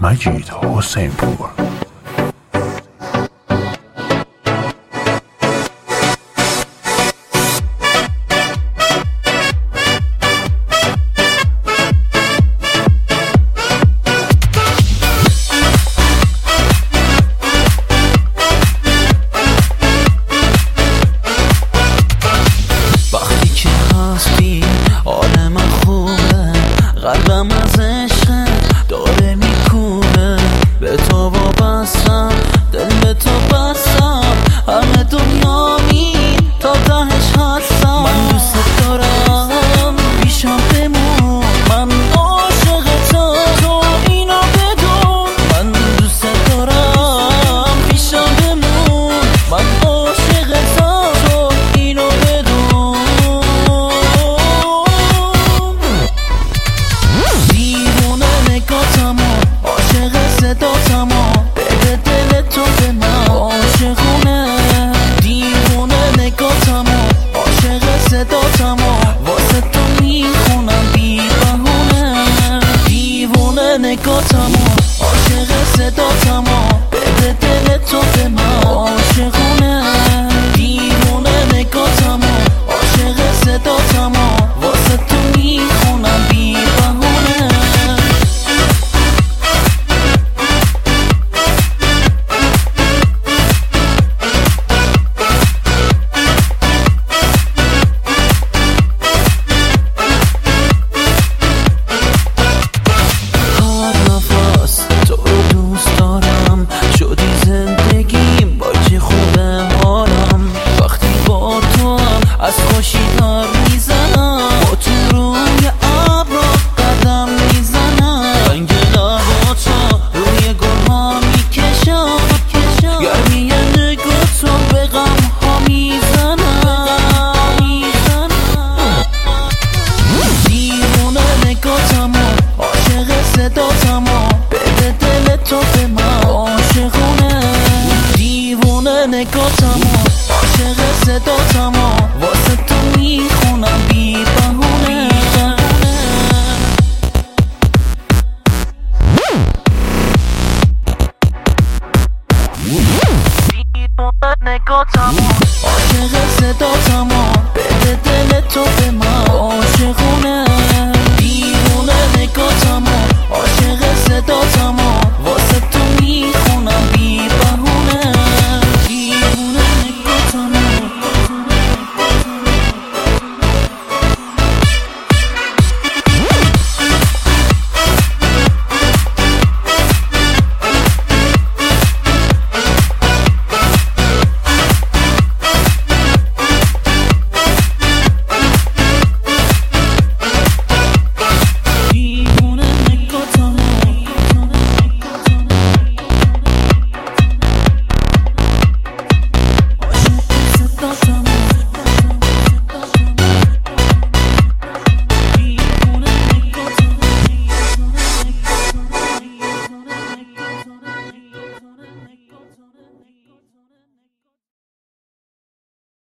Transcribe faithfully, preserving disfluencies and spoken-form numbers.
مجید حسین پور. قلبم از عشق داره میکونه، به تو وابستم، دل به تو بستم، همه دنیا می تا تهش هستم. من دوست دارم پیشم بمون، من عاشقتم، تو اینو بدون. من دوست دارم پیشم بمون، من عاشقتم، تو اینو بدون. عاشق صداتمو بده دل تو به من، عاشقونه دیوونه نگاتمو، عاشق صداتمو واسه تو میخونم بی بهونه. دیوونه نگاتمو، عاشق صداتمو بده دل تو به من، عاشقونه دیوونه نگاتمو، عاشق صداتمو واسه تو میخونم بی بهونه. از خوشی دار میزنم، با تو روی ابرا قدم میزنم، رنگ لباتو روی گلها میکشم، گرمی نگاتو به غم ها میزنم. دیوونه نگاتمو، عاشق صداتمو بده دل تو به من، عاشقونه دیوونه نگاتمو، عاشق صداتمو واسه تو میخونم بی بهونه. دیوونه نگاتمو